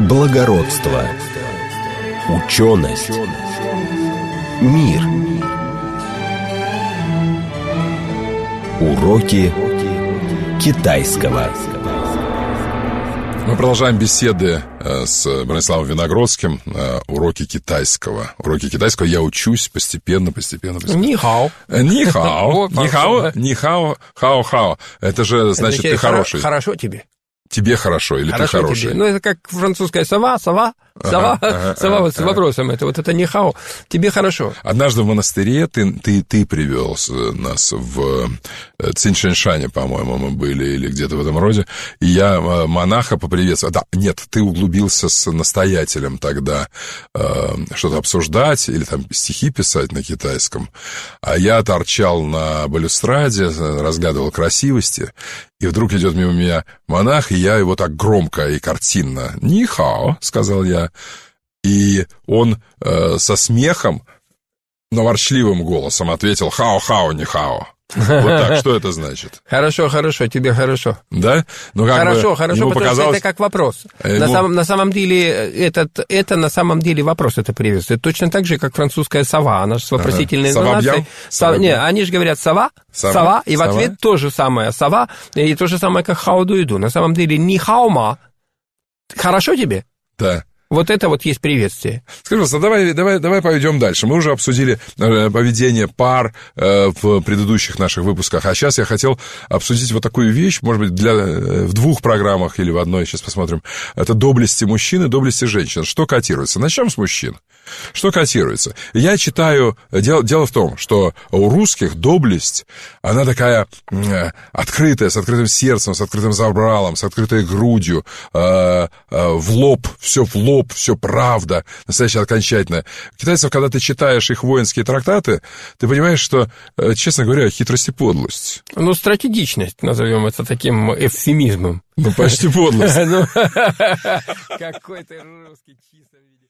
благородство, ученость, мир. Уроки китайского. Мы продолжаем беседы с Брониславом Виногродским. Уроки китайского. Уроки китайского я учусь постепенно. Нихао. Нихао, хао. Это же значит, ты хороший. Хорошо тебе. Тебе хорошо или хорошо ты хороший? Тебе. Ну, это как французская сова с вопросом. Это нихао. Тебе хорошо. Однажды в монастыре ты привел нас в Циншэньшане, по-моему, мы были, или где-то в этом роде, и я монаха поприветствовал. Да, нет, ты углубился с настоятелем тогда что-то обсуждать или там стихи писать на китайском, а я торчал на балюстраде, разглядывал красивости, и вдруг идет мимо меня монах, и я его так громко и картинно «Нихао», сказал я, и он со смехом, но ворчливым голосом ответил «Хао-хао, нихао». Вот так, что это значит? Хорошо, тебе хорошо. Да? Ну, как хорошо, потому что это как вопрос. На самом деле, это на самом деле вопрос это приветствует. Точно так же, как французская сова, она же с вопросительной интонацией. Не, они же говорят сова, и в ответ то же самое сова, и то же самое, как хао-ду-иду. На самом деле, не хаома. Хорошо тебе? Да. Вот это вот есть приветствие. Скажи, давай пойдем дальше. Мы уже обсудили поведение пар в предыдущих наших выпусках, а сейчас я хотел обсудить вот такую вещь, может быть, в двух программах или в одной, сейчас посмотрим. Это доблести мужчин и доблести женщин. Что котируется? Начнем с мужчин. Что котируется? Я читаю... Дело в том, что у русских доблесть, она такая открытая, с открытым сердцем, с открытым забралом, с открытой грудью, в лоб, все правда, настоящая окончательная. Китайцев, когда ты читаешь их воинские трактаты, ты понимаешь, что, честно говоря, хитрость и подлость. Ну, стратегичность, назовем это таким эвфемизмом. Ну, почти подлость. Какой ты русский чисто.